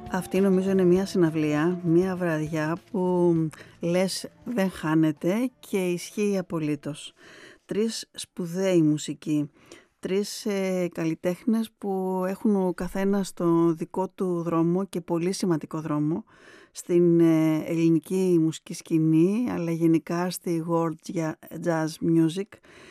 Αυτή νομίζω είναι μια συναυλία, μια βραδιά που λες δεν χάνεται και ισχύει απολύτως. 3 σπουδαίοι μουσικοί, 3 καλλιτέχνες που έχουν ο καθένας το δικό του δρόμο και πολύ σημαντικό δρόμο στην ελληνική μουσική σκηνή, αλλά γενικά στη world jazz music,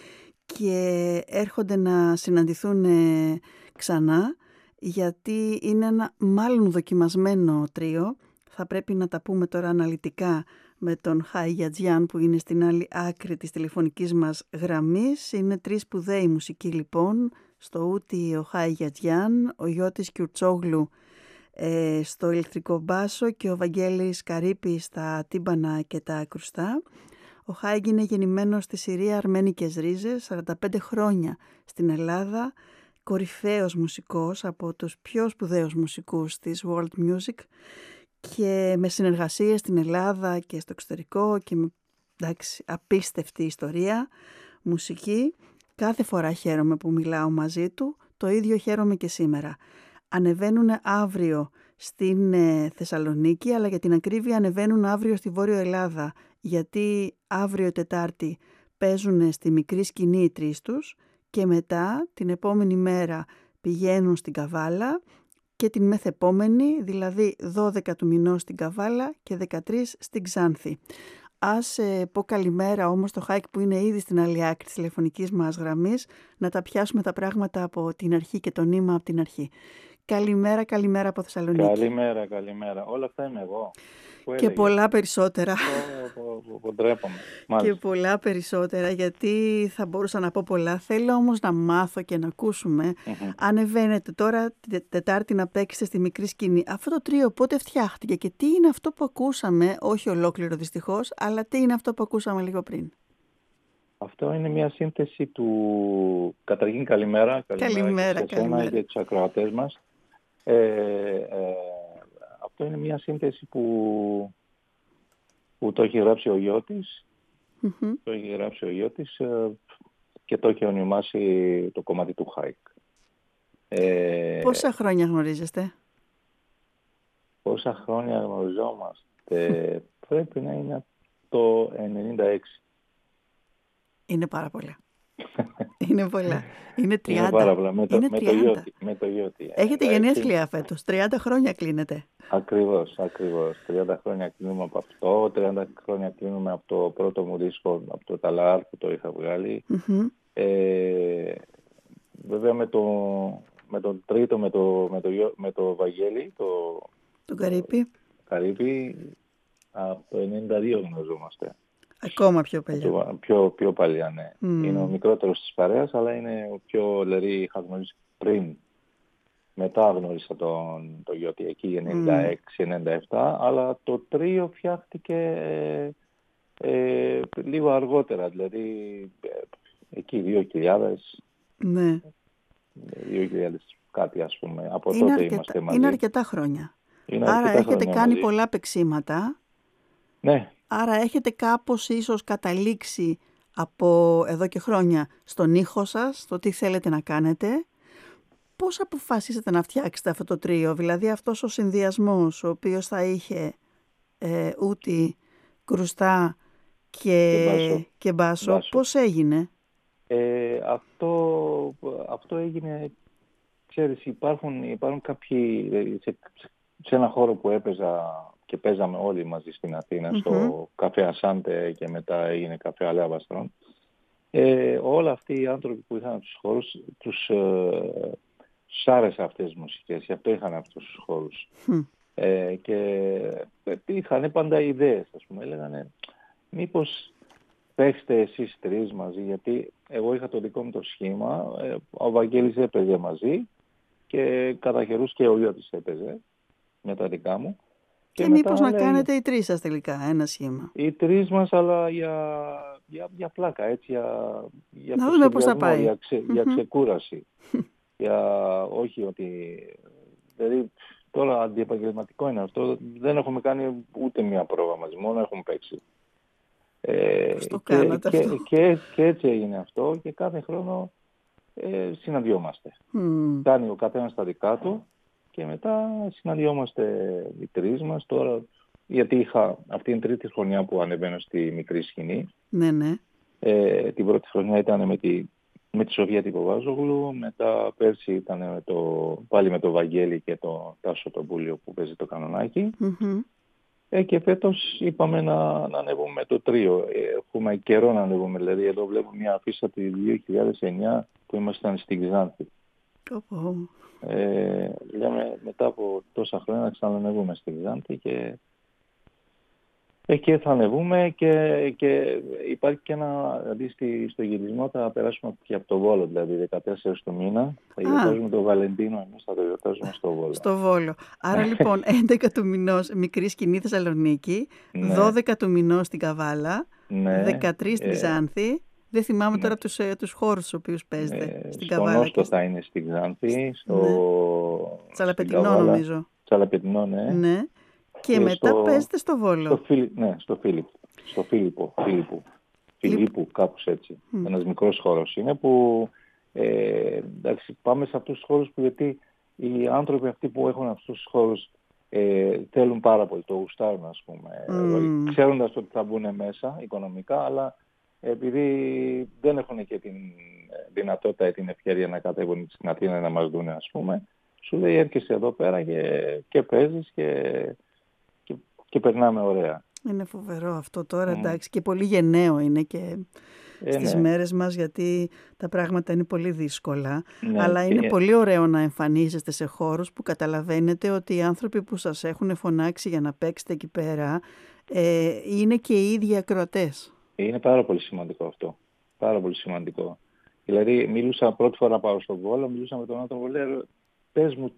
και έρχονται να συναντηθούν ξανά, γιατί είναι ένα μάλλον δοκιμασμένο τρίο. Θα πρέπει να τα πούμε τώρα αναλυτικά με τον Χάι Γιατζιάν που είναι στην άλλη άκρη της τηλεφωνικής μας γραμμής. Είναι 3 σπουδαίοι μουσικοί λοιπόν, στο ούτι ο Χάι Γιατζιάν, ο Γιώτης Κιουρτσόγλου στο ηλεκτρικό μπάσο και ο Βαγγέλης Καρύπης στα τύμπανα και τα κρουστά. Ο Χάι είναι γεννημένος στη Συρία, αρμένικες ρίζες, 45 χρόνια στην Ελλάδα, κορυφαίος μουσικός, από τους πιο σπουδαίους μουσικούς της world music και με συνεργασίες στην Ελλάδα και στο εξωτερικό και με απίστευτη ιστορία μουσική. Κάθε φορά χαίρομαι που μιλάω μαζί του, το ίδιο χαίρομαι και σήμερα. Ανεβαίνουν αύριο στην Θεσσαλονίκη, αλλά για την ακρίβεια ανεβαίνουν αύριο στη Βόρειο Ελλάδα, γιατί αύριο Τετάρτη παίζουν στη μικρή σκηνή οι 3 τους και μετά την επόμενη μέρα πηγαίνουν στην Καβάλα και την μεθεπόμενη, δηλαδή 12 του μηνός στην Καβάλα και 13 στην Ξάνθη. Ας πω καλημέρα όμως στο Χάικ που είναι ήδη στην άλλη άκρη της τηλεφωνικής μας γραμμής, να τα πιάσουμε τα πράγματα από την αρχή και το νήμα από την αρχή. Καλημέρα από Θεσσαλονίκη. Καλημέρα. Όλα αυτά είμαι εγώ. Και πολλά περισσότερα. Ντρέπομαι. Και πολλά περισσότερα, γιατί θα μπορούσα να πω πολλά. Θέλω όμως να μάθω και να ακούσουμε. Ανεβαίνετε τώρα Τετάρτη να παίξετε στη μικρή σκηνή. Αυτό το τρίο πότε φτιάχτηκε και τι είναι αυτό που ακούσαμε, όχι ολόκληρο δυστυχώς, αλλά τι είναι αυτό που ακούσαμε λίγο πριν? Αυτό είναι μια σύνθεση του... Καταρχήν καλημέρα και σε εσένα και τους ακροατές μας. Αυτό είναι μια σύνθεση που το έχει γράψει ο Γιώτης. Το έχει γράψει ο Γιώτης και το έχει ονομάσει το κομμάτι του Χάικ. Πόσα χρόνια γνωρίζεστε? Πόσα χρόνια γνωριζόμαστε? Πρέπει να είναι το 96. Είναι πάρα πολλά. Είναι πολλά. Είναι 30. Είναι πάρα πολλά. Με το Γιώτη. Έχετε γενέθλια φέτος. 30 χρόνια κλείνετε. Ακριβώς. 30 χρόνια κλείνουμε από αυτό. 30 χρόνια κλείνουμε από το πρώτο μου δίσκο, από το Ταλάρ που το είχα βγάλει. Βέβαια με τον τρίτο, με το Βαγγέλη, τον Καρύπη, από το 92 γνωριζόμαστε. Ακόμα πιο παλιά. Πιο παλιά, ναι. Είναι ο μικρότερος της παρέας, αλλά είναι ο πιο, δηλαδή είχα γνωρίσει πριν. Μετά γνώρισα τον Γιώτη εκεί 96-97, αλλά το τρίο φτιάχτηκε λίγο αργότερα, δηλαδή εκεί 2000. Ναι. 2000 κάτι, ας πούμε. Από τότε είμαστε μαζί. Είναι αρκετά χρόνια. Άρα έχετε κάνει πολλά παίξήματα. Ναι. Άρα έχετε κάπως ίσως καταλήξει από εδώ και χρόνια στον ήχο σας, στο τι θέλετε να κάνετε. Πώς αποφασίσατε να φτιάξετε αυτό το τρίο, δηλαδή αυτός ο συνδυασμός ο οποίος θα είχε ούτι, κρουστά και μπάσο, πώς έγινε? Αυτό έγινε, ξέρεις, υπάρχουν κάποιοι, σε ένα χώρο που έπαιζα και παίζαμε όλοι μαζί στην Αθήνα, στο καφέ Ασάντε και μετά έγινε καφέ Αλέαβαστρον. Όλοι αυτοί οι άνθρωποι που είχαν τους χώρους, τους άρεσε αυτές τις μουσικές, γι' αυτό είχαν αυτούς τους χώρους. Και είχαν πάντα ιδέες, ας πούμε, έλεγανε μήπως παίξτε εσείς 3 μαζί, γιατί εγώ είχα το δικό μου το σχήμα, ο Βαγγέλης έπαιζε μαζί και κατά καιρούς και ο Γιώτης έπαιζε με τα δικά μου. Και μήπως να κάνετε οι 3 σας τελικά ένα σχήμα? Οι 3 μας, αλλά για πλάκα, έτσι, για να δούμε πώς θα πάει. Για ξεκούραση. Όχι ότι... Δηλαδή τώρα αντιεπαγγελματικό είναι αυτό. Δεν έχουμε κάνει ούτε μία πρόβα μαζί, μόνο έχουμε παίξει. Και έτσι έγινε αυτό και κάθε χρόνο συναντιόμαστε. Κάνει ο καθένας τα δικά του και μετά συναντιόμαστε οι τρεις μας τώρα, γιατί αυτή είναι η τρίτη χρονιά που ανεβαίνω στη μικρή σκηνή. Ναι, ναι. Την πρώτη χρονιά ήταν με τη Σοφία Τυποβάζογλου, μετά πέρσι ήταν πάλι με το Βαγγέλη και το Τάσο τον Πούλιο που παίζει το κανονάκι. Και φέτος είπαμε να ανέβουμε με το τρίο. Έχουμε καιρό να ανέβουμε, δηλαδή εδώ βλέπω μια αφίσα του 2009 που ήμασταν στην Ξάνθη. Λέμε μετά από τόσα χρόνια να ξανανεβούμε στην Ξάνθη και εκεί θα ανεβούμε και υπάρχει και ένα, δηλαδή στο γυρισμό θα περάσουμε και από το Βόλο, δηλαδή 14 του μήνα. Θα γιορτάζουμε το Βαλεντίνο, εμείς θα το γιορτάζουμε στο Βόλο. Στο Βόλο. Άρα λοιπόν 11 του μηνός μικρή σκηνή Θεσσαλονίκη, 12 του μηνός στην Καβάλα, 13 στην Ξάνθη. Δεν θυμάμαι τώρα τους χώρους στους οποίους παίζετε στην Καβάλα. Στο Νόστο θα είναι στην Ξάνθη, Τσαλαπετινό νομίζω. Τσαλαπετινό, ναι. Και μετά παίζετε στο Βόλο. Στο Φιλίππου, κάπως έτσι. Ένας μικρός χώρος είναι που εντάξει, πάμε σε αυτούς τους χώρους που, γιατί οι άνθρωποι αυτοί που έχουν αυτούς τους χώρους θέλουν πάρα πολύ, το γουστάρουν, ας πούμε. Ξέροντας ότι θα μπουν μέσα οικονομικά, αλλά επειδή δεν έχουν και την δυνατότητα ή την ευκαιρία να κατέβουν στην Αθήνα να μας δουν, ας πούμε, σου λέει έρχεσαι εδώ πέρα και παίζεις και περνάμε ωραία. Είναι φοβερό αυτό τώρα, εντάξει, και πολύ γενναίο είναι και στις μέρες μας, γιατί τα πράγματα είναι πολύ δύσκολα. Αλλά είναι πολύ ωραίο να εμφανίζεστε σε χώρους που καταλαβαίνετε ότι οι άνθρωποι που σας έχουν φωνάξει για να παίξετε εκεί πέρα είναι και οι ίδιοι ακροατές. Είναι πάρα πολύ σημαντικό αυτό. Πάρα πολύ σημαντικό. Δηλαδή, μίλησα πρώτη φορά πάω στον Βόλο, μιλούσα με τον άνθρωπο, λέω, πες μου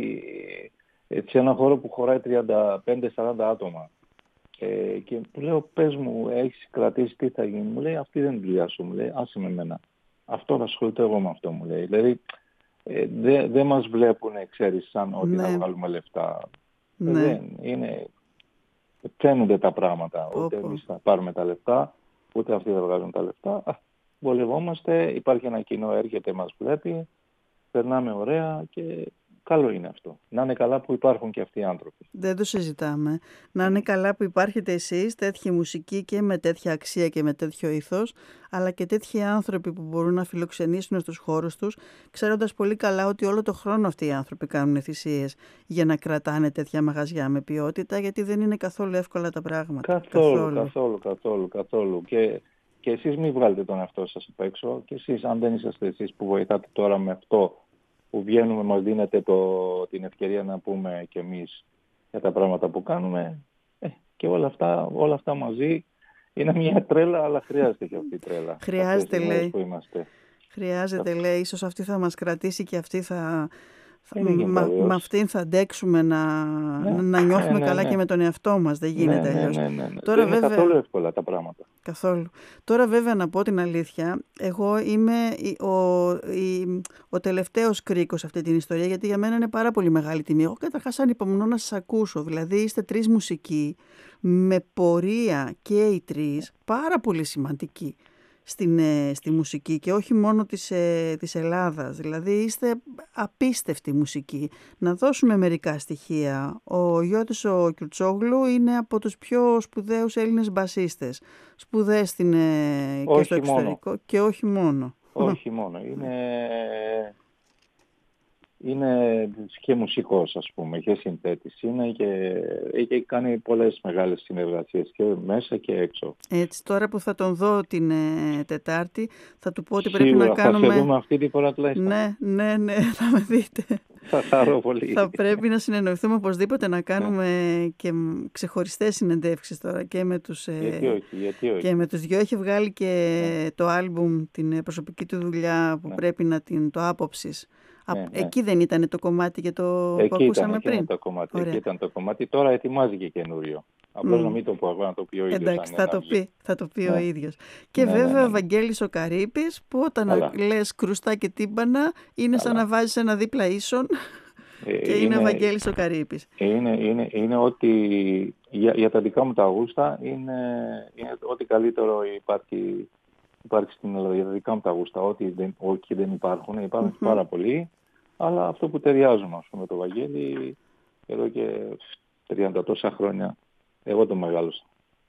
σε ένα χώρο που χωράει 35-40 άτομα. Και του λέω, πες μου, έχεις κρατήσει, τι θα γίνει? Μου λέει, αυτή δεν είναι δουλειά σου, μου λέει, άσε με εμένα. Αυτό θα ασχοληθώ εγώ με αυτό, μου λέει. Δηλαδή, δεν μας βλέπουν, ξέρεις, σαν ότι θα βγάλουμε λεφτά. Δεν είναι, φαίνονται τα πράγματα. Ούτε εμείς θα πάρουμε τα λεφτά, ούτε αυτοί θα βγάζουν τα λεφτά. Βολευόμαστε, υπάρχει ένα κοινό, έρχεται, μας βλέπει, περνάμε ωραία και καλό είναι αυτό. Να είναι καλά που υπάρχουν και αυτοί οι άνθρωποι. Δεν το συζητάμε. Να είναι καλά που υπάρχετε εσείς, τέτοια μουσική και με τέτοια αξία και με τέτοιο ήθος, αλλά και τέτοιοι άνθρωποι που μπορούν να φιλοξενήσουν στους χώρους τους, ξέροντας πολύ καλά ότι όλο το χρόνο αυτοί οι άνθρωποι κάνουν θυσίες για να κρατάνε τέτοια μαγαζιά με ποιότητα, γιατί δεν είναι καθόλου εύκολα τα πράγματα. Καθόλου. Και εσείς μην βγάλετε τον εαυτό σας απ' έξω. Και εσείς, αν δεν είσαστε εσείς που βοηθάτε τώρα με αυτό, που βγαίνουμε, μας δίνετε την ευκαιρία να πούμε κι εμείς για τα πράγματα που κάνουμε, και όλα αυτά μαζί είναι μια τρέλα, αλλά χρειάζεται και αυτή η τρέλα. Χρειάζεται, λέει. Που είμαστε. Χρειάζεται, λέει. Ίσως αυτή θα μας κρατήσει και αυτή με αυτήν θα αντέξουμε να νιώθουμε καλά και με τον εαυτό μας. Δεν γίνεται αλλιώς. Τώρα, δεν είναι καθόλου εύκολα τα πράγματα. Καθόλου. Τώρα βέβαια, να πω την αλήθεια, εγώ είμαι ο τελευταίος κρίκος σε αυτή την ιστορία, γιατί για μένα είναι πάρα πολύ μεγάλη τιμή. Εγώ καταρχάς ανυπομονώ να σας ακούσω. Δηλαδή είστε τρεις μουσικοί με πορεία και οι τρεις πάρα πολύ σημαντικοί στη μουσική και όχι μόνο της Ελλάδας. Δηλαδή είστε απίστευτη μουσική. Να δώσουμε μερικά στοιχεία. Ο Γιώτης ο Κιουρτσόγλου είναι από τους πιο σπουδαίους Έλληνες μπασίστες. Σπουδές και στο εξωτερικό και όχι μόνο. Όχι μόνο. Είναι και μουσικός, ας πούμε, και συνθέτης είναι και έχει κάνει πολλές μεγάλες συνεργασίες και μέσα και έξω. Έτσι, τώρα που θα τον δω την Τετάρτη, θα του πω ότι σίγουρα, πρέπει να κάνουμε... θα σε δούμε αυτή τη φορά τουλάχιστον. Ναι, θα με δείτε. Θα χαρώ πολύ. Θα πρέπει να συνεννοηθούμε οπωσδήποτε να κάνουμε και ξεχωριστές συνεντεύξεις τώρα και με τους... Γιατί όχι. Και με τους δυο έχει βγάλει και το άλμπουμ, την προσωπική του δουλειά που πρέπει να το άποψεις. Εκεί δεν ήταν το κομμάτι για το που ακούσαμε πριν? Εκεί ήταν το κομμάτι. Τώρα ετοιμάζει και καινούριο. Απλώς να μην το πω εγώ, να το πει ο ίδιος. Εντάξει, θα το πει ο ίδιος. Και βέβαια ο Βαγγέλης ο Καρύπης, που όταν λες κρουστά και τύμπανα, είναι σαν να βάζεις ένα δίπλα ίσον και είναι ο Βαγγέλης ο Καρύπης. Είναι ότι για τα δικά μου τα γούστα είναι ό,τι καλύτερο υπάρχει στην Ελλάδα. Για τα δικά μου τα γούστα, ό,τι δεν υπάρχουν πάρα πολλοί. αλλά αυτό που ταιριάζουμε, ας πούμε, το Βαγγέλη, εδώ και 30 τόσα χρόνια, εγώ το μεγάλωσα.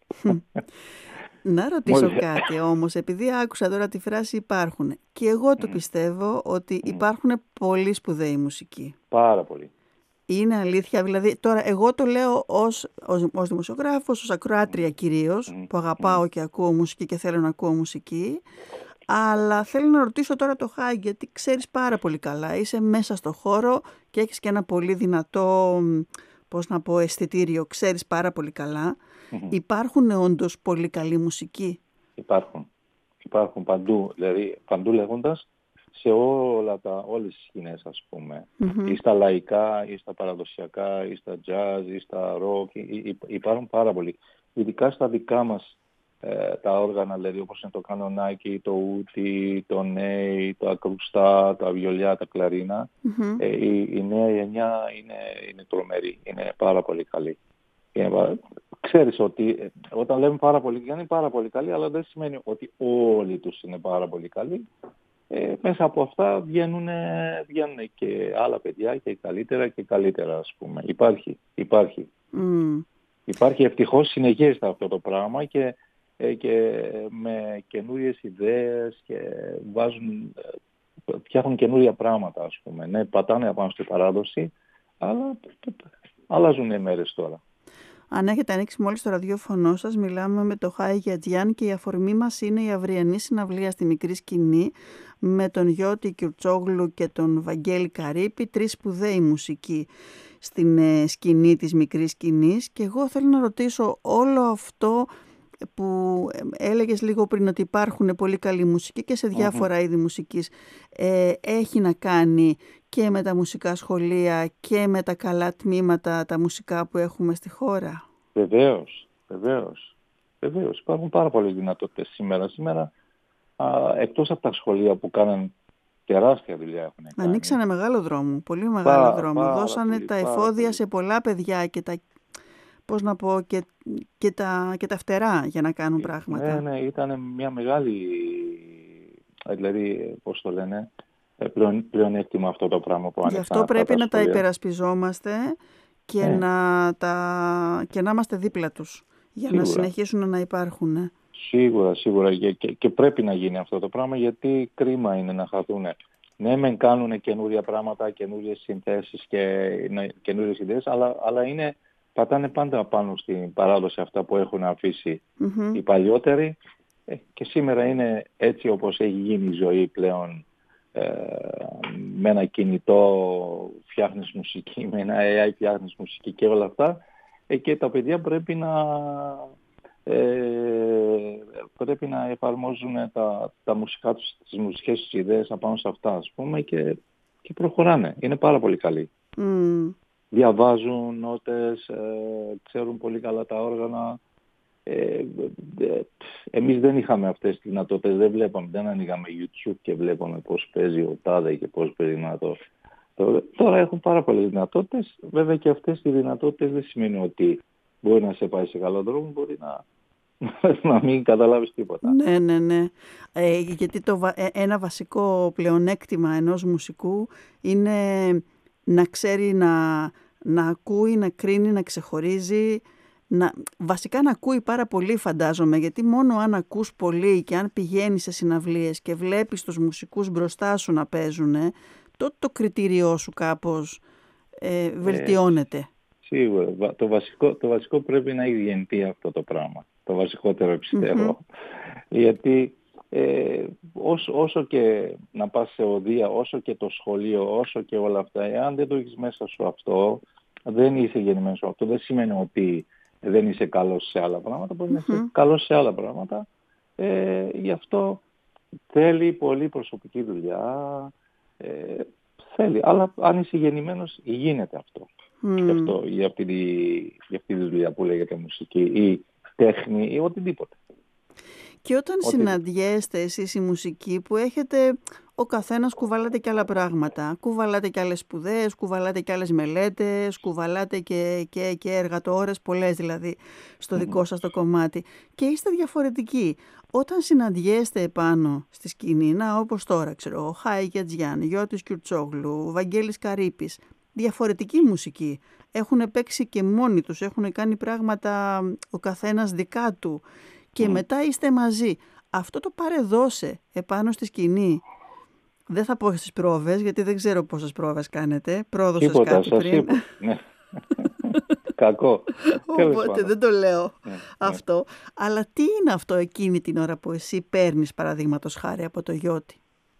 Να ρωτήσω κάτι όμως, επειδή άκουσα τώρα τη φράση υπάρχουν, και εγώ το πιστεύω ότι υπάρχουν πολύ σπουδαίοι μουσικοί. Πάρα πολύ. Είναι αλήθεια, δηλαδή τώρα εγώ το λέω ως δημοσιογράφος, ως ακροάτρια κυρίως, που αγαπάω και ακούω μουσική και θέλω να ακούω μουσική, αλλά θέλω να ρωτήσω τώρα το Χάι, γιατί ξέρεις πάρα πολύ καλά, είσαι μέσα στο χώρο και έχεις και ένα πολύ δυνατό, πώς να πω, αισθητήριο, ξέρεις πάρα πολύ καλά. Υπάρχουν όντως πολύ καλή μουσική? Υπάρχουν παντού, δηλαδή παντού λέγοντας, σε όλες τις σκηνές, ας πούμε. Ή στα λαϊκά, ή στα παραδοσιακά, ή στα jazz, ή στα rock, υπάρχουν πάρα πολλοί. Ειδικά στα δικά μας τα όργανα, δηλαδή όπως είναι το κανονάκι, το ούτι, το νέι, τα ακρουστά, τα βιολιά, τα κλαρίνα. Η νέα γενιά είναι τρομερή, είναι πάρα πολύ καλή. Ξέρεις ότι όταν λέμε πάρα πολύ καλή, είναι πάρα πολύ καλή, αλλά δεν σημαίνει ότι όλοι τους είναι πάρα πολύ καλοί. Μέσα από αυτά βγαίνουν και άλλα παιδιά και καλύτερα και καλύτερα, ας πούμε. Υπάρχει. Υπάρχει, ευτυχώς συνεχίζεται αυτό το πράγμα και με καινούριες ιδέες και φτιάχνουν καινούρια πράγματα, ας πούμε. Ναι, πατάνε απάνω στη παράδοση, αλλά αλλάζουν οι μέρες τώρα. Αν έχετε ανοίξει μόλις το ραδιόφωνο σας, μιλάμε με το Χάι Γετζιάν και η αφορμή μας είναι η αυριανή συναυλία στη Μικρή Σκηνή με τον Γιώτη Κιουρτσόγλου και τον Βαγγέλη Καρύπη, 3 σπουδαίοι μουσικοί στην σκηνή της Μικρής Σκηνής. Και εγώ θέλω να ρωτήσω, όλο αυτό που έλεγες λίγο πριν, ότι υπάρχουν πολύ καλή μουσική και σε διάφορα είδη μουσικής, έχει να κάνει και με τα μουσικά σχολεία και με τα καλά τμήματα, τα μουσικά που έχουμε στη χώρα? Βεβαίως. Υπάρχουν πάρα πολλές δυνατότητες σήμερα. Εκτός από τα σχολεία που κάναν τεράστια δουλειά έχουν κάνει. Ανοίξανε μεγάλο δρόμο, πολύ μεγάλο δρόμο. Δώσανε τα εφόδια σε πολλά παιδιά και τα, πώς να πω, και τα φτερά για να κάνουν πράγματα. Ναι, ήταν μια μεγάλη, δηλαδή, πώς το λένε, πλεονέκτημα αυτό το πράγμα που άνοιξαν. Γι' αυτό πρέπει να τα υπερασπιζόμαστε και να είμαστε δίπλα τους για να συνεχίσουν να υπάρχουν. Σίγουρα και πρέπει να γίνει αυτό το πράγμα, γιατί κρίμα είναι να χαθούν. Ναι, μεν κάνουν καινούρια πράγματα, καινούριες συνθέσεις και καινούριες ιδέες, αλλά πατάνε πάντα πάνω στην παράδοση αυτά που έχουν αφήσει οι παλιότεροι, και σήμερα είναι έτσι όπως έχει γίνει η ζωή πλέον. Με ένα κινητό φτιάχνεις μουσική, με ένα AI φτιάχνεις μουσική και όλα αυτά, και τα παιδιά πρέπει να εφαρμόζουν τα μουσικά τους, τις μουσικές τους ιδέες απάνω σε αυτά, ας πούμε, και προχωράνε. Είναι πάρα πολύ καλοί. Διαβάζουν νότες, ξέρουν πολύ καλά τα όργανα. Εμείς δεν είχαμε αυτές τις δυνατότητες, δεν ανοίγαμε YouTube και βλέπαμε πώς παίζει ο τάδε και πώς παίζει να το. Τώρα έχουν πάρα πολλές δυνατότητες. Βέβαια και αυτές οι δυνατότητες δεν σημαίνει ότι μπορεί να σε πάει σε καλό δρόμο, μπορεί να μην καταλάβεις τίποτα. Ναι. Γιατί ένα βασικό πλεονέκτημα ενός μουσικού είναι να ξέρει να ακούει, να κρίνει, να ξεχωρίζει. Βασικά να ακούει πάρα πολύ, φαντάζομαι, γιατί μόνο αν ακούς πολύ και αν πηγαίνεις σε συναυλίες και βλέπεις τους μουσικούς μπροστά σου να παίζουν, τότε το κριτήριό σου κάπως βελτιώνεται. Σίγουρα. Το βασικό πρέπει να έχει γεννηθεί αυτό το πράγμα. Το βασικότερο πιστεύω. Γιατί όσο και να πας σε οδεία, όσο και το σχολείο, όσο και όλα αυτά, εάν δεν το έχεις μέσα σου αυτό, δεν είσαι γεννημένος σου αυτό, δεν σημαίνει ότι δεν είσαι καλός σε άλλα πράγματα, μπορεί να είσαι καλός σε άλλα πράγματα. Γι' αυτό θέλει πολύ προσωπική δουλειά, θέλει. Αλλά αν είσαι γεννημένος, γίνεται αυτό. Για αυτή τη δουλειά που λέγεται μουσική ή τέχνη ή οτιδήποτε. Και όταν συναντιέστε εσείς η μουσική που έχετε, ο καθένας κουβαλάτε και άλλα πράγματα. Κουβαλάτε και άλλες σπουδές, κουβαλάτε και άλλες μελέτες, κουβαλάτε και εργατόρες, πολλές δηλαδή, στο δικό σας το κομμάτι. Και είστε διαφορετικοί. Όταν συναντιέστε επάνω στη σκηνή, όπως τώρα, ξέρω, ο Χάι Γετζιάν, Γιώτης Κιουρτσόγλου, Βαγγέλης Καρύπης, διαφορετική μουσική. Έχουν παίξει και μόνοι τους, έχουν κάνει πράγματα ο καθένας δικά του. Και μετά είστε μαζί. Αυτό το πάρε-δώσε επάνω στη σκηνή. Δεν θα πω στις πρόβες, γιατί δεν ξέρω πόσες πρόβες κάνετε. Πρόδωσες κάτι πριν. Ναι. Κακό. Οπότε δεν το λέω αυτό. Αλλά τι είναι αυτό εκείνη την ώρα που εσύ παίρνεις, παραδείγματος χάρη, από το Γιώτη?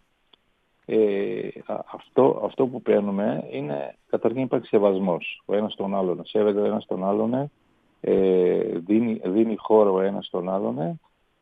Αυτό που παίρνουμε είναι, καταρχήν υπάρχει σεβασμός. Ο ένας τον άλλον. Σέβεται ο ένας τον άλλον. Δίνει χώρο ο ένας τον άλλον.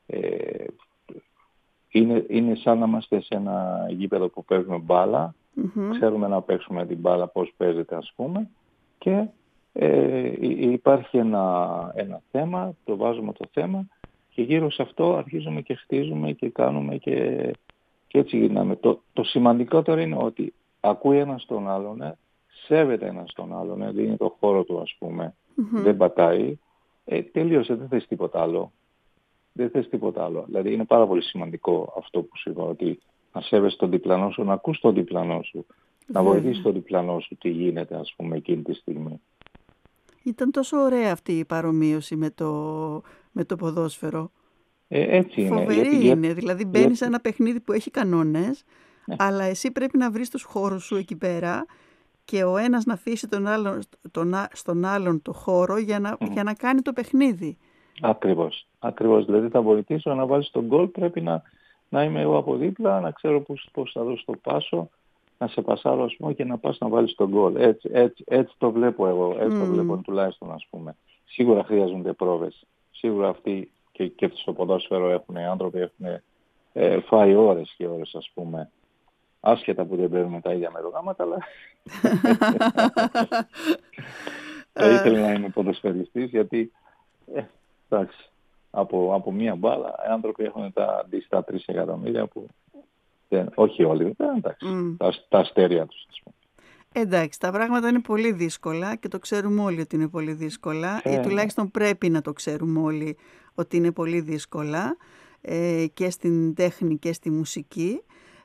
Είναι σαν να είμαστε σε ένα γήπεδο που παίζουμε μπάλα. Ξέρουμε να παίξουμε την μπάλα πώς παίζεται, ας πούμε. Και υπάρχει ένα θέμα, το βάζουμε το θέμα και γύρω σε αυτό αρχίζουμε και χτίζουμε και κάνουμε και έτσι γυρνάμε. Το σημαντικότερο είναι ότι ακούει ένας τον άλλον, σέβεται ένας τον άλλον, δίνει το χώρο του, ας πούμε, δεν πατάει. Τελείωσε, δεν θες τίποτα άλλο. Δεν θες τίποτα άλλο. Δηλαδή είναι πάρα πολύ σημαντικό αυτό που σου είπα, ότι να σέβεσαι τον διπλανό σου, να ακούς τον διπλανό σου, να βοηθήσεις τον διπλανό σου τι γίνεται, ας πούμε, εκείνη τη στιγμή. Ήταν τόσο ωραία αυτή η παρομοίωση με το ποδόσφαιρο. Έτσι είναι. Φοβερή είναι. Δηλαδή μπαίνεις σε ένα παιχνίδι που έχει κανόνες, αλλά εσύ πρέπει να βρεις τους χώρους σου εκεί πέρα και ο ένας να αφήσει στον άλλον το χώρο για να κάνει το παιχνίδι. Ακριβώς. Δηλαδή θα βοηθήσω να βάλεις τον γκολ, πρέπει να είμαι εγώ από δίπλα, να ξέρω πώς θα δώσω το πάσο, να σε πασάρω, ας πούμε, και να πας να βάλεις τον γκολ. Έτσι το βλέπω εγώ, έτσι το βλέπω τουλάχιστον, ας πούμε. Σίγουρα χρειάζονται πρόβες. Σίγουρα αυτοί και στο ποδόσφαιρο οι άνθρωποι έχουν φάει ώρες και ώρες, ας πούμε. Άσχετα που δεν παίρνουμε τα ίδια μερογράμματα, αλλά θα ήθελα να είμαι ποδοσφαιριστής, γιατί εντάξει, από μία μπάλα οι άνθρωποι έχουν τα αντίστοιχα 3 εκατομμύρια που όχι όλοι, εντάξει, τα αστέρια τους, ας πούμε. Εντάξει, τα πράγματα είναι πολύ δύσκολα και το ξέρουμε όλοι ότι είναι πολύ δύσκολα ή τουλάχιστον πρέπει να το ξέρουμε όλοι ότι είναι πολύ δύσκολα και στην τέχνη και στη μουσική.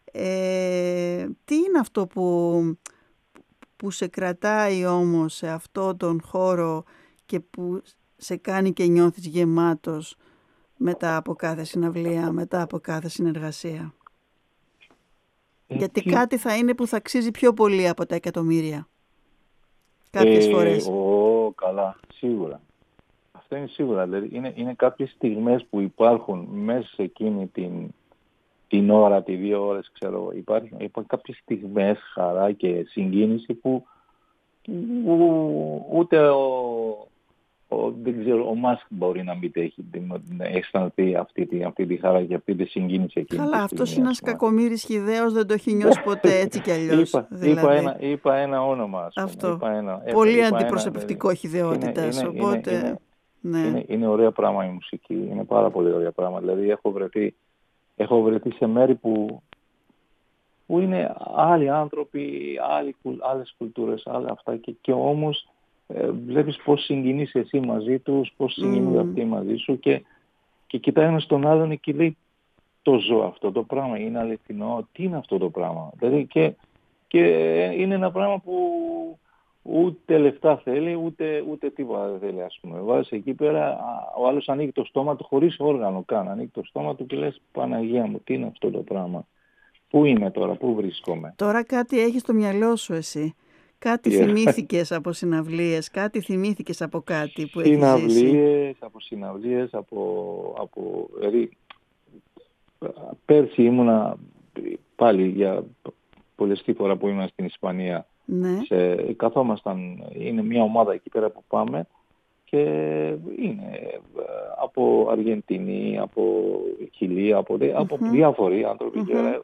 Τι είναι αυτό που σε κρατάει όμως σε αυτό τον χώρο και που σε κάνει και νιώθεις γεμάτος μετά από κάθε συναυλία, μετά από κάθε συνεργασία? Γιατί κάτι θα είναι που θα αξίζει πιο πολύ από τα εκατομμύρια κάποιες φορές. Καλά, σίγουρα. Αυτό είναι σίγουρα. Δηλαδή είναι κάποιες στιγμές που υπάρχουν μέσα σε εκείνη την ώρα, τη 2 ώρες, ξέρω. Υπάρχουν κάποιες στιγμές χαρά και συγκίνηση που ούτε δεν ξέρω, ο Μάσκ μπορεί να μην έχει αισθανθεί αυτή τη χαρά και αυτή τη συγκίνηση εκείνη. Καλά, αυτός είναι ένας κακομοίρης χυδαίος, δεν το έχει νιώσει ποτέ έτσι κι αλλιώς. Είπα ένα όνομα, ας πούμε. Αυτό. Πολύ αντιπροσωπευτικό χυδαιότητας, οπότε... Είναι ωραία πράγμα η μουσική, είναι πάρα πολύ ωραία πράγμα. Δηλαδή έχω βρεθεί σε μέρη που είναι άλλοι άνθρωποι, άλλες κουλτούρες, άλλα αυτά και όμως βλέπεις πώς συγκινείς εσύ μαζί τους, πώς συγκινούνται αυτοί μαζί σου και κοιτάει ένας τον άλλον και λέει το ζω αυτό το πράγμα, είναι αληθινό, τι είναι αυτό το πράγμα. Δηλαδή και είναι ένα πράγμα που ούτε λεφτά θέλει, ούτε τίποτα δεν θέλει, ας πούμε. Βάζεις εκεί πέρα, ο άλλος ανοίγει το στόμα του χωρίς όργανο καν, ανοίγει το στόμα του και λες Παναγία μου, τι είναι αυτό το πράγμα. Πού είμαι τώρα, πού βρίσκομαι. Τώρα κάτι έχεις στο μυαλό σου εσύ. Κάτι θυμήθηκες από συναυλίες, κάτι θυμήθηκες από κάτι που έχεις ζήσει. Συναυλίες, δηλαδή, πέρσι ήμουνα πάλι για πολλές φορά που ήμουν στην Ισπανία. Ναι. Καθόμασταν, είναι μια ομάδα εκεί πέρα που πάμε και είναι από Αργεντινή, από Χιλή, από διάφοροι άνθρωποι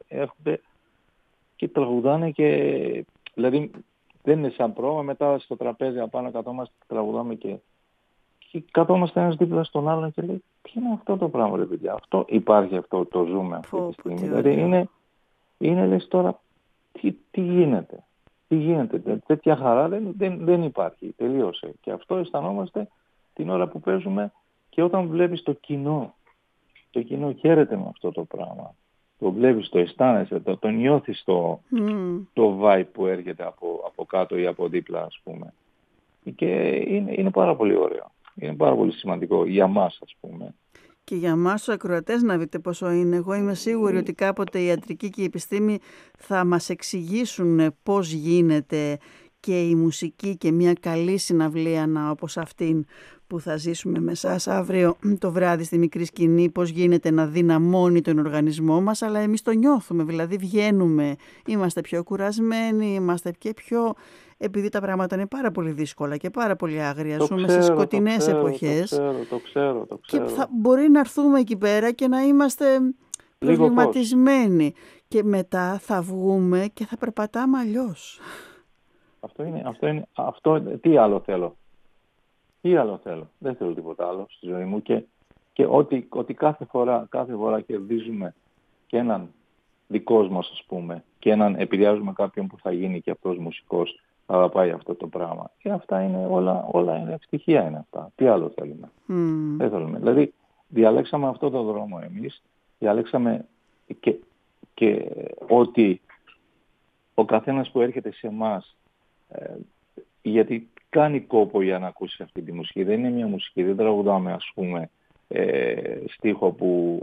και τραγουδάνε και δηλαδή δεν είναι σαν πρόβα, μετά στο τραπέζι απάνω καθόμαστε και τραγουδάμε και και καθόμαστε ένας δίπλα στον άλλον και λέει, τι είναι αυτό το πράγμα, ρε παιδιά, αυτό υπάρχει, αυτό το ζούμε αυτή τη στιγμή. Δηλαδή είναι λες τώρα, τι γίνεται. Τι γίνεται, τέτοια χαρά δεν υπάρχει, τελείωσε. Και αυτό αισθανόμαστε την ώρα που παίζουμε και όταν βλέπεις το κοινό χαίρεται με αυτό το πράγμα. Το βλέπεις, το αισθάνεσαι, το νιώθεις το vibe που έρχεται από κάτω ή από δίπλα, ας πούμε. Και είναι πάρα πολύ ωραίο. Είναι πάρα πολύ σημαντικό για μας, ας πούμε. Και για μας τους ακροατές να δείτε πόσο είναι. Εγώ είμαι σίγουρη ότι κάποτε η ιατρική και η επιστήμη θα μας εξηγήσουν πώς γίνεται και η μουσική και μια καλή συναυλία όπως αυτήν που θα ζήσουμε με εσάς αύριο το βράδυ στη μικρή σκηνή, πώς γίνεται να δυναμώνει τον οργανισμό μας, αλλά εμείς το νιώθουμε, δηλαδή βγαίνουμε, είμαστε πιο κουρασμένοι, είμαστε και πιο... Επειδή τα πράγματα είναι πάρα πολύ δύσκολα και πάρα πολύ άγρια, ζούμε σε σκοτεινές εποχές. Το ξέρω. Και μπορεί να έρθουμε εκεί πέρα και να είμαστε προβληματισμένοι. Και μετά θα βγούμε και θα περπατάμε αλλιώς. Τι άλλο θέλω. Δεν θέλω τίποτα άλλο στη ζωή μου. Και ότι κάθε φορά κερδίζουμε και έναν δικός μας, ας πούμε, και έναν επηρεάζουμε κάποιον που θα γίνει και αυτός μουσικός, αγαπάει αυτό το πράγμα. Και αυτά είναι όλα είναι ευτυχία είναι αυτά. Τι άλλο θέλουμε. Δεν θέλουμε. Δηλαδή διαλέξαμε αυτό το δρόμο εμείς, διαλέξαμε και ότι ο καθένας που έρχεται σε εμάς, γιατί κάνει κόπο για να ακούσει αυτή τη μουσική. Δεν είναι μια μουσική, δεν τραγουδάμε, ας πούμε, στίχο που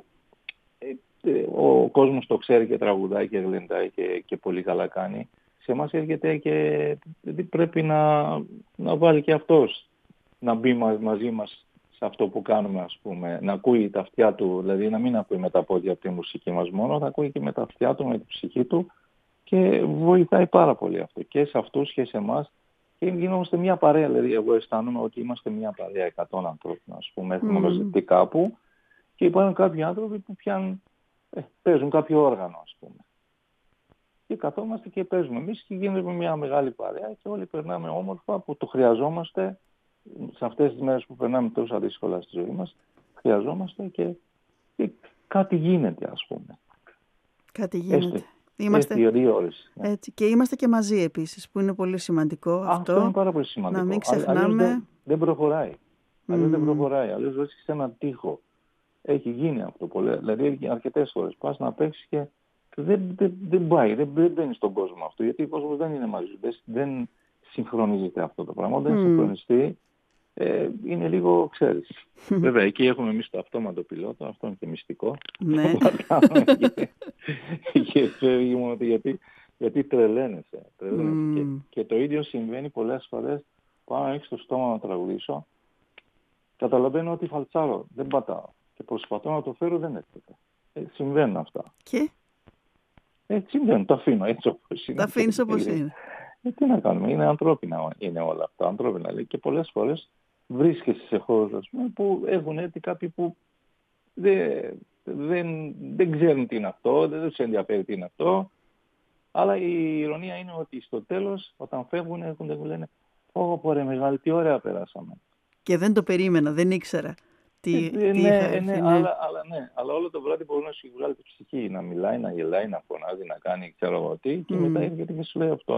ο κόσμος το ξέρει και τραγουδάει και γλεντάει και πολύ καλά κάνει. Σε εμάς έρχεται και πρέπει να βάλει και αυτός, να μπει μαζί μας σε αυτό που κάνουμε, ας πούμε, να ακούει τα αυτιά του, δηλαδή να μην ακούει με τα πόδια από τη μουσική μας μόνο, να ακούει και με τα αυτιά του, με την ψυχή του και βοηθάει πάρα πολύ αυτό και σε αυτούς και σε εμάς και γινόμαστε μια παρέα, δηλαδή εγώ αισθάνομαι ότι είμαστε μια παρέα 100 ανθρώπων, ας πούμε, έχουμε μαζευτεί κάπου και υπάρχουν κάποιοι άνθρωποι που παίζουν κάποιο όργανο, ας πούμε. Και καθόμαστε και παίζουμε εμείς και γίνεται μια μεγάλη παρέα και όλοι περνάμε όμορφα που το χρειαζόμαστε σε αυτές τις μέρες που περνάμε τόσα δύσκολα στη ζωή μας. Χρειαζόμαστε και κάτι γίνεται, ας πούμε. Κάτι γίνεται. Είμαστε 2 ώρες. Ναι. Έτσι. Και είμαστε και μαζί επίσης, που είναι πολύ σημαντικό αυτό. Είναι πάρα πολύ σημαντικό. Να μην ξεχνάμε. Αλλιώς δεν προχωράει. Αλλιώς βρίσκεις έναν τοίχο. Έχει γίνει αυτό. Δηλαδή αρκετές φορές πας να παίξεις και δεν πάει, δεν μπαίνει στον κόσμο αυτό, γιατί ο κόσμος δεν είναι μαζί, δεν συγχρονίζεται αυτό το πράγμα, δεν συγχρονιστεί, είναι λίγο, ξέρεις. Βέβαια, εκεί έχουμε εμείς το αυτόματο πιλότο, αυτό είναι και μυστικό. Ναι. Και φεύγει μόνο γιατί τρελαίνεσαι. Και το ίδιο συμβαίνει πολλές φορές, πάω να έχεις το στόμα να τραγουδήσω, καταλαβαίνω ότι φαλτσάρω, δεν πατάω και προσπαθώ να το φέρω, δεν έρχεται. Συμβαίνουν αυτά. Και? Συμβαίνουν, το αφήνω έτσι όπως είναι. Τα αφήνεις όπως είναι. Τι να κάνουμε, είναι ανθρώπινα, είναι όλα αυτά, ανθρώπινα λέει. Και πολλές φορές βρίσκεσαι σε χώρους, ας πούμε, που έχουν έρθει κάποιοι που δεν ξέρουν τι είναι αυτό, δεν τους ενδιαφέρει τι είναι αυτό. Αλλά η ειρωνία είναι ότι στο τέλος, όταν φεύγουν, λένε «Ω, ρε μεγάλη, τι ωραία περάσαμε». Και δεν το περίμενα, δεν ήξερα. Αλλά όλο το βράδυ μπορεί να σου βγάλει τη ψυχή, να μιλάει, να γελάει, να φωνάζει, να κάνει ξέρω εγώ τι και μετά έρχεται και σου λέει αυτό,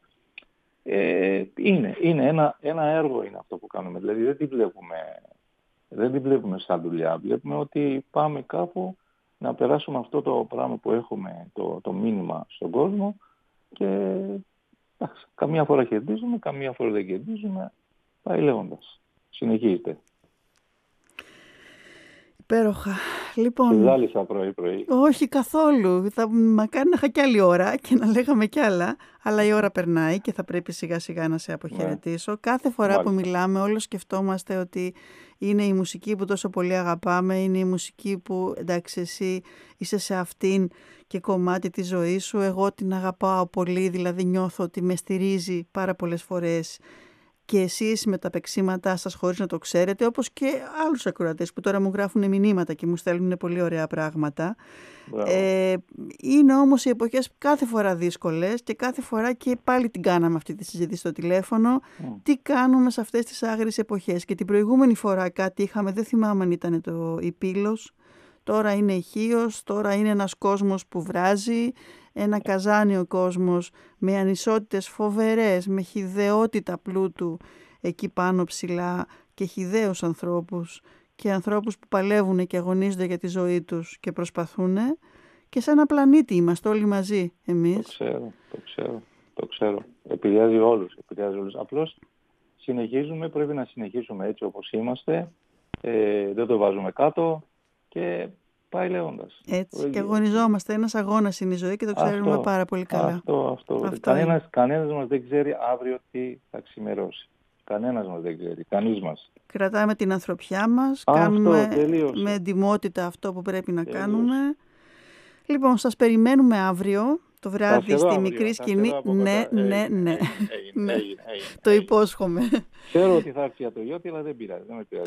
είναι ένα έργο είναι αυτό που κάνουμε, δηλαδή δεν τη βλέπουμε σαν δουλειά, βλέπουμε ότι πάμε κάπου να περάσουμε αυτό το πράγμα που έχουμε, το μήνυμα στον κόσμο και καμία φορά κερδίζουμε, καμία φορά δεν κερδίζουμε, πάει λέγοντας, συνεχίζεται. Υπέροχα. Λοιπόν, σε ζάλισα πρωί-πρωί. Όχι καθόλου. Μακάρι να είχα κι άλλη ώρα και να λέγαμε κι άλλα. Αλλά η ώρα περνάει και θα πρέπει σιγά σιγά να σε αποχαιρετήσω. Ναι. Κάθε φορά που μιλάμε όλοι σκεφτόμαστε ότι είναι η μουσική που τόσο πολύ αγαπάμε. Είναι η μουσική που εντάξει εσύ είσαι σε αυτήν και κομμάτι της ζωής σου. Εγώ την αγαπάω πολύ, δηλαδή νιώθω ότι με στηρίζει πάρα πολλές φορές. και εσείς με τα παίξήματά σας χωρίς να το ξέρετε, όπως και άλλους ακροατές που τώρα μου γράφουν μηνύματα και μου στέλνουν πολύ ωραία πράγματα. Είναι όμως οι εποχές κάθε φορά δύσκολες και κάθε φορά, και πάλι την κάναμε αυτή τη συζήτηση στο τηλέφωνο, τι κάνουμε σε αυτές τις άγριες εποχές. Και την προηγούμενη φορά κάτι είχαμε, δεν θυμάμαι αν ήταν η Πύλος, τώρα είναι η Χίος, τώρα είναι ένας κόσμος που βράζει, ένα καζάνιο κόσμος με ανισότητες φοβερές, με χυδαιότητα πλούτου εκεί πάνω ψηλά και χυδαίους ανθρώπους και ανθρώπους που παλεύουν και αγωνίζονται για τη ζωή τους και προσπαθούν, και σε ένα πλανήτη είμαστε όλοι μαζί εμείς. Το ξέρω. Επηρεάζει όλους. Απλώς πρέπει να συνεχίσουμε έτσι όπως είμαστε, δεν το βάζουμε κάτω και πάει λέγοντας. Έτσι, και αγωνιζόμαστε. Ένας αγώνας είναι η ζωή και το ξέρουμε πάρα πολύ καλά. Αυτό. Κανένας μας δεν ξέρει αύριο τι θα ξημερώσει. Κανένας μας δεν ξέρει. Κανείς μας. Κρατάμε την ανθρωπιά μας, κάνουμε με εντιμότητα αυτό που πρέπει να κάνουμε. Λοιπόν, σας περιμένουμε αύριο το βράδυ στη μικρή σκηνή. Ναι. Το υπόσχομαι. Ξέρω ότι θα έρθει για το Γιώτη, αλλά δεν πειράζει.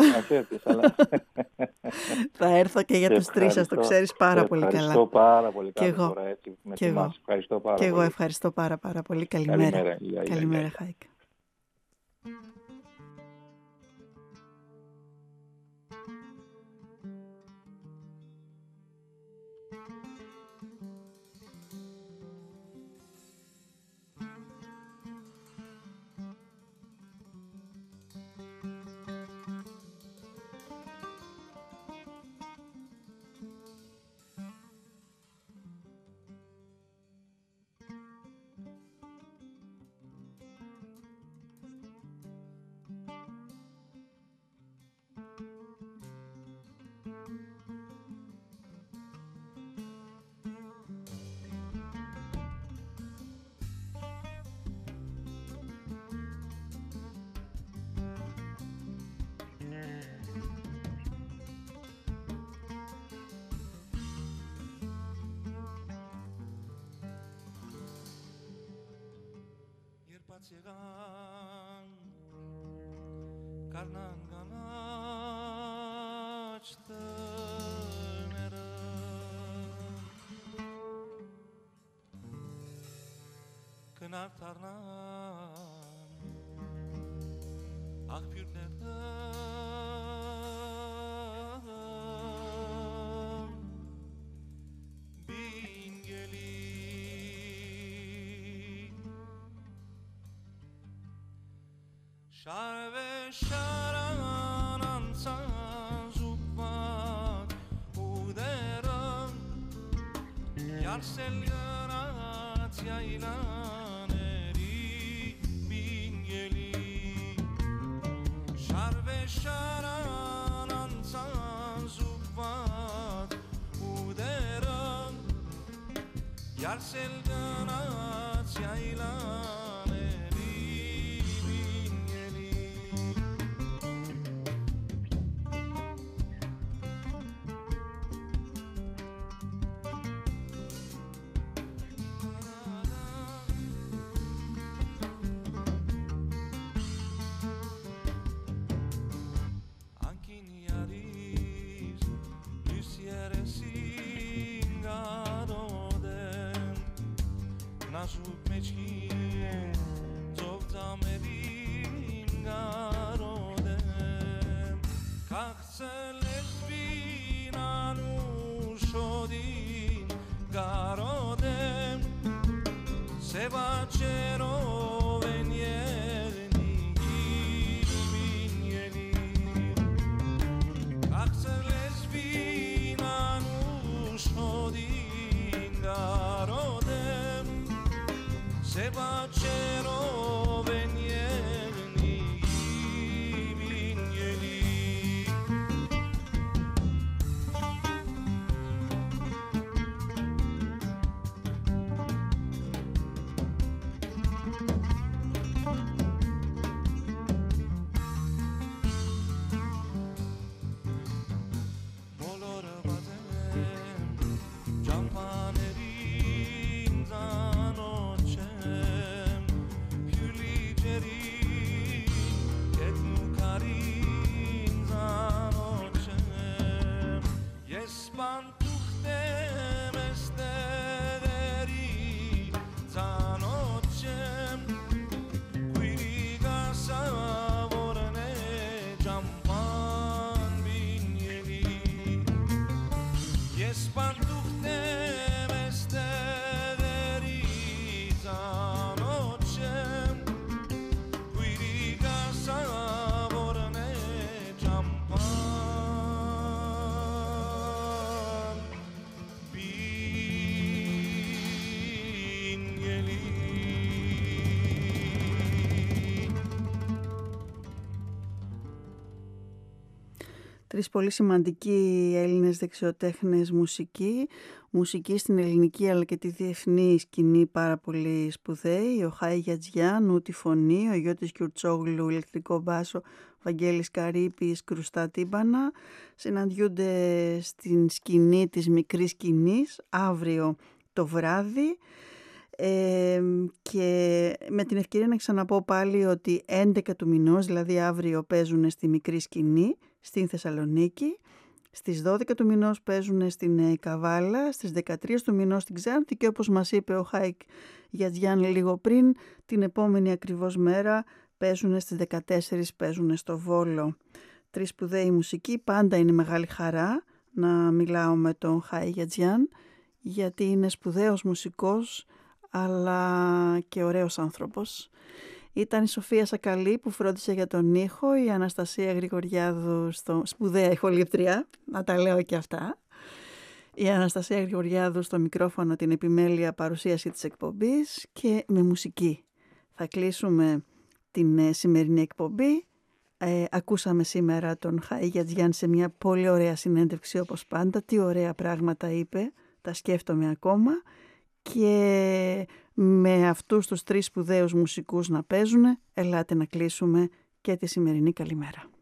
Θα έρθω και για τους τρεις σας, το ξέρεις πάρα πολύ καλά. Ευχαριστώ πάρα πολύ. Και εγώ ευχαριστώ πάρα πολύ. Καλημέρα. Καλημέρα, Χάικ. Llegan karnan ganaçtı nere kınar tarnan akbürlerden bin gelin Şarve şaranan sazukmak uderan Yarsel ganat yaylan eri bin gelin Şarve şaranan sazukmak uderan Yarsel ganat yaylan Nazuk mečki zovta merin garodem Kak se lesbina nušodin garodem Seba čeroven jedni gibin jelim Kak se lesbina nušodin garodem Seba čeroven jedni gibin jelim Bolor badem Can panerin zanočem και σπαντού χτέμεστε δερίζα noche qui ricasa vorne champagne pignoli. Τρεις πολύ σημαντικοί Έλληνες δεξιοτέχνες μουσική στην ελληνική αλλά και τη διεθνή σκηνή πάρα πολύ σπουδαίοι. Ο Χάι Γιατζιάν, ούτη φωνή, ο Γιώτης Κιουρτσόγλου, ηλεκτρικό μπάσο, Βαγγέλης Καρύπης, κρουστά τύμπανα. Συναντιούνται στην σκηνή της μικρής σκηνής αύριο το βράδυ. Και με την ευκαιρία να ξαναπώ πάλι ότι 11 του μηνός, δηλαδή αύριο, παίζουν στη μικρή σκηνή στην Θεσσαλονίκη, στις 12 του μηνός παίζουν στην Καβάλα, στις 13 του μηνός στην Ξάνθη και όπως μας είπε ο Χάικ Γιατζιάν λίγο πριν, την επόμενη ακριβώς μέρα παίζουν στις 14, παίζουν στο Βόλο. Τρεις σπουδαίοι μουσικοί, πάντα είναι μεγάλη χαρά να μιλάω με τον Χάικ Γιατζιάν γιατί είναι σπουδαίος μουσικός αλλά και ωραίος άνθρωπος. Ήταν η Σοφία Σακαλή που φρόντισε για τον ήχο, η Αναστασία Γρηγοριάδου σπουδαία ηχολήπτρια, να τα λέω και αυτά. Η Αναστασία Γρηγοριάδου στο μικρόφωνο, την επιμέλεια παρουσίαση της εκπομπής και με μουσική. Θα κλείσουμε την σημερινή εκπομπή. Ακούσαμε σήμερα τον Χάι Γιατζιάν σε μια πολύ ωραία συνέντευξη όπως πάντα. Τι ωραία πράγματα είπε, τα σκέφτομαι ακόμα. Και με αυτούς τους τρεις σπουδαίους μουσικούς να παίζουν, ελάτε να κλείσουμε και τη σημερινή καλημέρα.